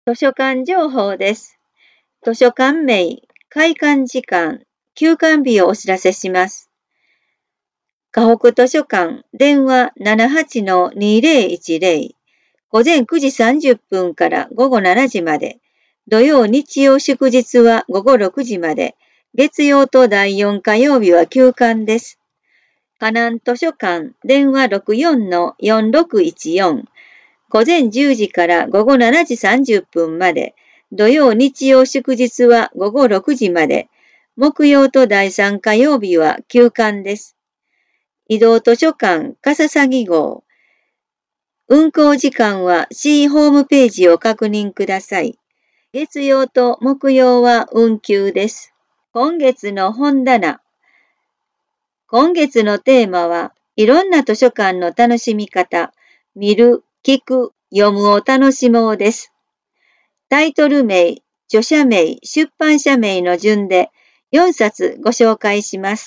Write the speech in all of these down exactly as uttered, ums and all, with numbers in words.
図書館情報です。図書館名、開館時間、休館日をお知らせします。河北図書館、電話 ななはちのにぜろいちぜろ、午前くじさんじゅっぷんから午後しちじまで、土曜日曜祝日は午後ろくじまで、月曜とだいよん火曜日は休館です。河南図書館、電話 ろくよんのよんろくいちよん、午前じゅうじから午後しちじさんじゅっぷんまで、土曜日曜祝日は午後ろくじまで、木曜とだいさん火曜日は休館です。移動図書館笠崎号。運行時間は C ホームページを確認ください。月曜と木曜は運休です。今月の本棚。今月のテーマは、いろんな図書館の楽しみ方、見る、聞く、読むを楽しもうです。タイトル名、著者名、出版社名の順でよんさつご紹介します。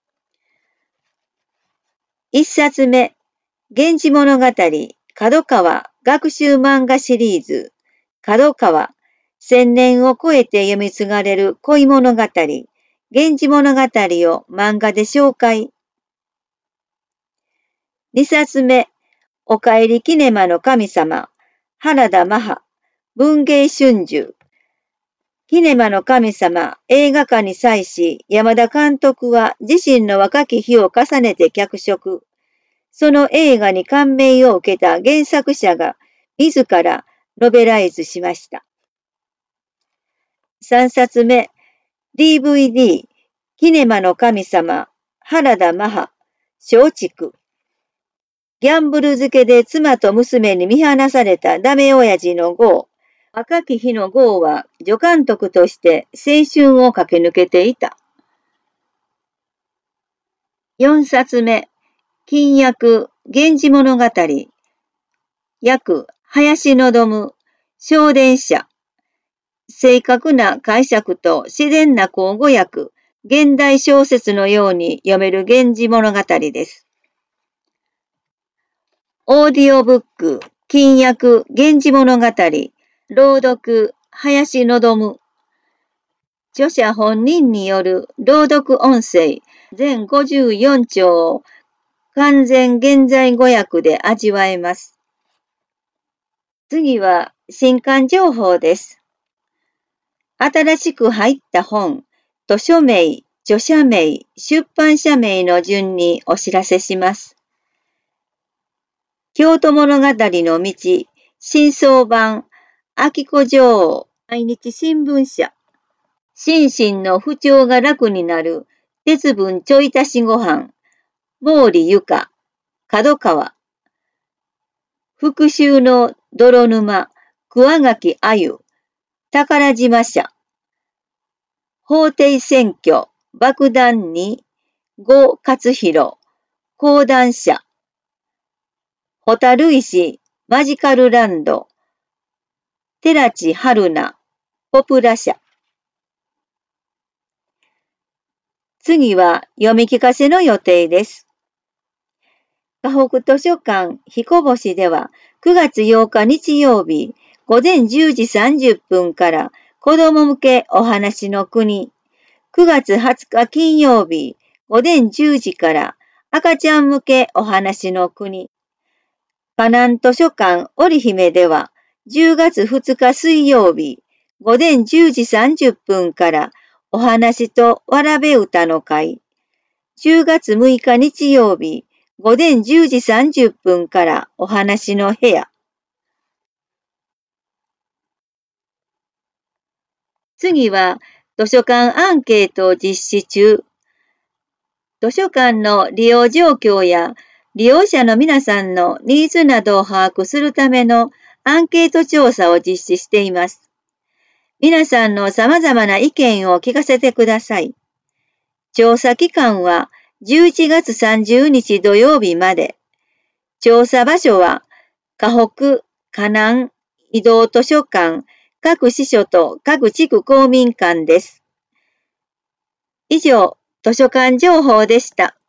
いっさつめ、源氏物語、角川学習漫画シリーズ、角川、千年を超えて読み継がれる恋物語、源氏物語を漫画で紹介。にさつめ、おかえりキネマの神様、原田マハ、文芸春秋。キネマの神様、映画化に際し、山田監督は自身の若き日を重ねて脚色。その映画に感銘を受けた原作者が自らノベライズしました。さんさつめ、ディーブイディー、キネマの神様、原田マハ、松竹。ギャンブル漬けで妻と娘に見放されたダメ親父のゴー。若き日のゴーは助監督として青春を駆け抜けていた。よんさつめ、金役、源氏物語。役、林望、小電車。正確な解釈と自然な口語訳、現代小説のように読める源氏物語です。オーディオブック、金役、源氏物語。朗読、林望。著者本人による朗読音声、全ごじゅうよんちょうを完全現在語訳で味わえます。次は新刊情報です。新しく入った本、図書名、著者名、出版社名の順にお知らせします。京都物語の道、新装版、秋子女王、毎日新聞社。心身の不調が楽になる、鉄分ちょい足しご飯。毛利ゆか、角川。復讐の泥沼、桑垣あゆ、宝島社。法廷選挙、爆弾に、呉勝弘、講談社。ホタル石、マジカルランド。寺地春菜、ポプラ社。次は読み聞かせの予定です。河北図書館彦星ではくがつようか日曜日午前じゅうじさんじゅっぷんから子ども向けお話の国、くがつはつか金曜日午前じゅうじから赤ちゃん向けお話の国、河南図書館織姫ではじゅうがつふつか水曜日午前じゅうじさんじゅっぷんからお話とわらべ歌の会、じゅうがつむいか日曜日午前じゅうじさんじゅっぷんからお話の部屋。次は図書館アンケートを実施中。図書館の利用状況や利用者の皆さんのニーズなどを把握するためのアンケート調査を実施しています。皆さんの様々な意見を聞かせてください。調査期間はじゅういちがつさんじゅうにち土曜日まで。調査場所は河北、河南、移動図書館、各支所と各地区公民館です。以上、図書館情報でした。